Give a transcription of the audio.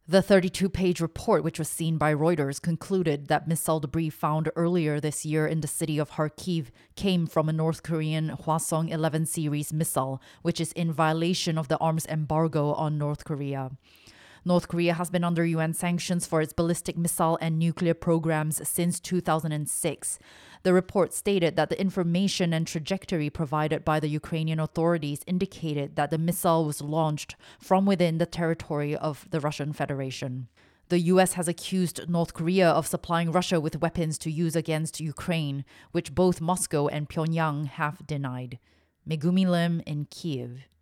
The 32-page report, which was seen by Reuters, concluded that missile debris found earlier this year in the city of Kharkiv came from a North Korean Hwasong-11 series missile, which is in violation of the arms embargo on North Korea. North Korea has been under UN sanctions for its ballistic missile and nuclear programs since 2006. The report stated that the information and trajectory provided by the Ukrainian authorities indicated that the missile was launched from within the territory of the Russian Federation. The US has accused North Korea of supplying Russia with weapons to use against Ukraine, which both Moscow and Pyongyang have denied. Megumi Lim in Kyiv.